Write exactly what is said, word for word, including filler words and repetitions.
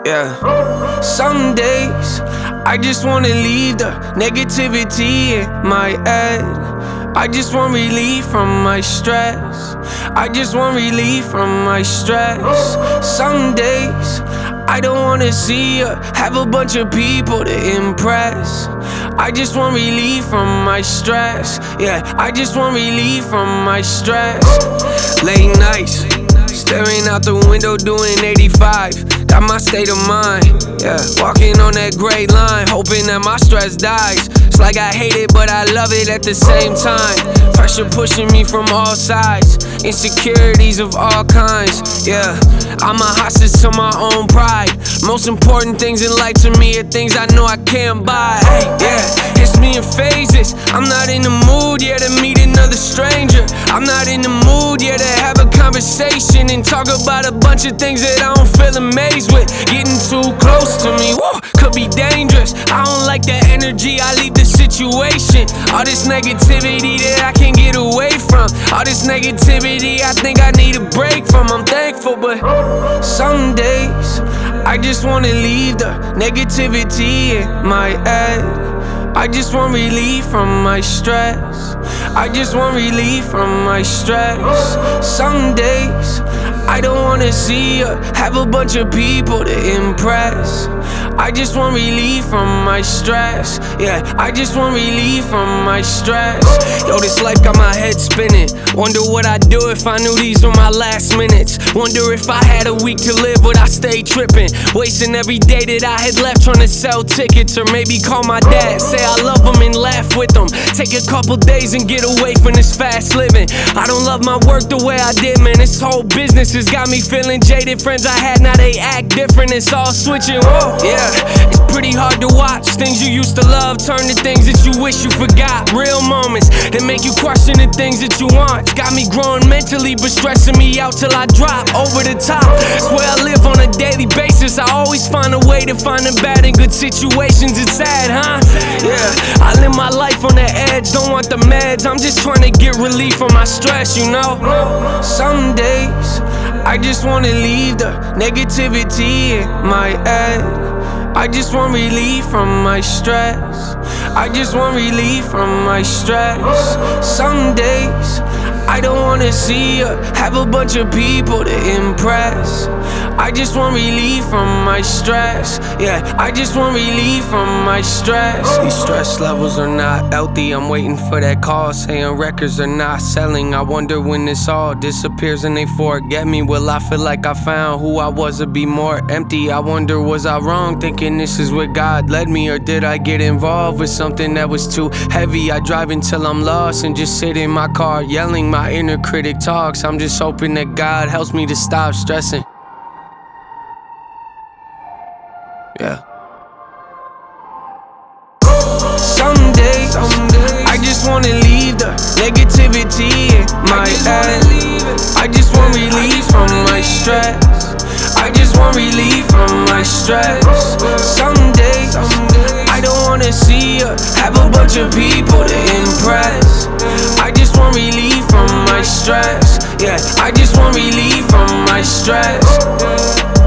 Yeah. Some days I just wanna leave the negativity in my head. I just want relief from my stress. I just want relief from my stress. Some days I don't wanna see or have a bunch of people to impress. I just want relief from my stress. Yeah, I just want relief from my stress. Late nights, staring out the window doing eighty-five. Got my state of mind, yeah. Walking on that gray line, hoping that my stress dies. It's like I hate it, but I love it at the same time. Pressure pushing me from all sides, insecurities of all kinds, yeah. I'm a hostage to my own pride. Most important things in life to me are things I know I can't buy. Hey, yeah, it's me in phases. I'm not in the mood yet to meet another stranger. I'm not in the mood yet to have a conversation and talk about a bunch of things that I don't feel amazed with. Getting too close to me, woo, could be dangerous. I don't like the energy, I leave the situation. All this negativity that I can't get away from. All this negativity I think I need a break from. I'm thankful, but some days I just wanna leave the negativity in my head. I just want relief from my stress. I just want relief from my stress. Some days I don't wanna see or have a bunch of people to impress. I just want relief from my stress. Yeah, I just want relief from my stress. Yo, this life got my head spinning. Wonder what I'd do if I knew these were my last minutes. Wonder if I had a week to live, would I stay tripping? Wasting every day that I had left trying to sell tickets. Or maybe call my dad, say I love him and laugh with him. Take a couple days and get away from this fast living. I don't love my work the way I did, man. This whole business has got me feeling jaded. Friends I had, now they act different. It's all switching, whoa, yeah. It's pretty hard to watch things you used to love turn to things that you wish you forgot. Real moments that make you question the things that you want. Got me growing mentally but stressing me out till I drop over the top. Swear I live on a daily basis. I always find a way to find the bad in good situations. It's sad, huh? Yeah, I live my life on the edge. Don't want the meds. I'm just trying to get relief from my stress, you know. Some days I just wanna leave the negativity in my head. I just want relief from my stress. I just want relief from my stress. Some days I don't wanna see or have a bunch of people to impress. I just want relief from my stress. Yeah, I just want relief from my stress. These stress levels are not healthy. I'm waiting for that call saying records are not selling. I wonder when this all disappears and they forget me. Will I feel like I found who I was or be more empty? I wonder, was I wrong thinking this is where God led me? Or did I get involved with something that was too heavy? I drive until I'm lost and just sit in my car yelling. My inner critic talks. I'm just hoping that God helps me to stop stressing. Yeah. Some days I just wanna leave the negativity in my head. I just want relief from my stress. I just want relief from my stress. Some days I don't wanna see or have a bunch of people to impress. I just want relief from my stress. Yeah, I just want relief from my stress.